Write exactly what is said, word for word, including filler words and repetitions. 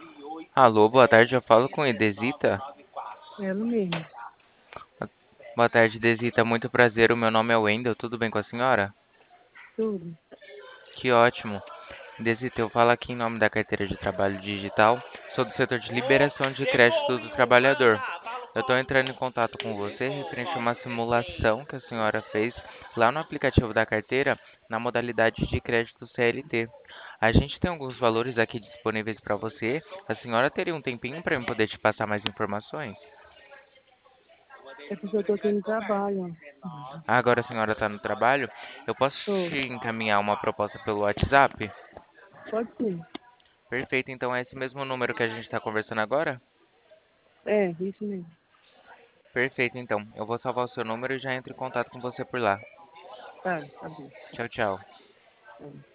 Alô, boa tarde, eu falo com Idesita. Ela mesmo. Boa tarde, Idesita, muito prazer, o meu nome é Wendel, tudo bem com a senhora? Tudo. Que ótimo. Idesita, eu falo aqui em nome da carteira de trabalho digital, sou do setor de liberação de crédito do trabalhador. Eu estou entrando em contato com você referente a uma simulação que a senhora fez lá no aplicativo da carteira, na modalidade de crédito C L T. A gente tem alguns valores aqui disponíveis para você. A senhora teria um tempinho para eu poder te passar mais informações? É porque eu tô aqui no trabalho, ó. Ah, agora a senhora está no trabalho. Eu posso Tô. te encaminhar uma proposta pelo WhatsApp? Pode sim. Perfeito, então é esse mesmo número que a gente está conversando agora? É, isso mesmo. Perfeito, então. Eu vou salvar o seu número e já entro em contato com você por lá. Tá, tá bom. Tchau, tchau. Tá.